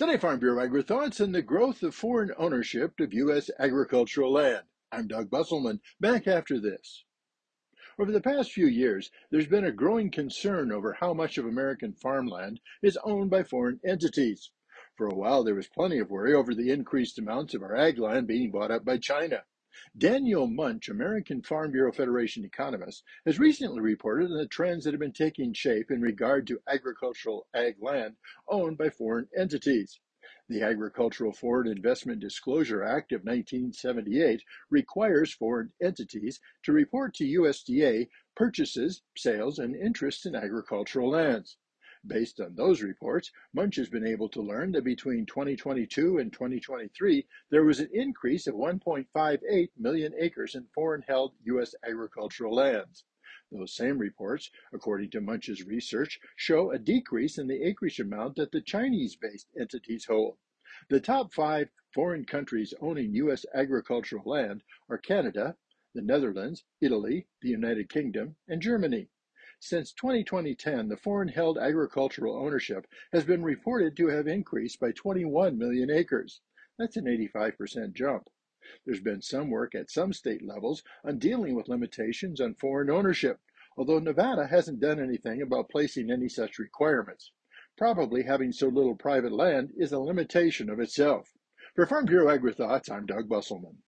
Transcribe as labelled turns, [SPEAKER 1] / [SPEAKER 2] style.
[SPEAKER 1] Today, Farm Bureau Agri Thoughts and the growth of foreign ownership of U.S. agricultural land. I'm Doug Busselman, back after this. Over the past few years, there's been a growing concern over how much of American farmland is owned by foreign entities. For a while, there was plenty of worry over the increased amounts of our ag land being bought up by China. Daniel Munch, American Farm Bureau Federation economist, has recently reported on the trends that have been taking shape in regard to agricultural ag land owned by foreign entities. The Agricultural Foreign Investment Disclosure Act of 1978 requires foreign entities to report to USDA purchases, sales, and interests in agricultural lands. Based on those reports, Munch has been able to learn that between 2022 and 2023, there was an increase of 1.58 million acres in foreign-held U.S. agricultural lands. Those same reports, according to Munch's research, show a decrease in the acreage amount that the Chinese-based entities hold. The top 5 foreign countries owning U.S. agricultural land are Canada, the Netherlands, Italy, the United Kingdom, and Germany. Since 2010, the foreign-held agricultural ownership has been reported to have increased by 21 million acres. That's an 85% jump. There's been some work at some state levels on dealing with limitations on foreign ownership, although Nevada hasn't done anything about placing any such requirements. Probably having so little private land is a limitation of itself. For Farm Bureau Agri Thoughts, I'm Doug Busselman.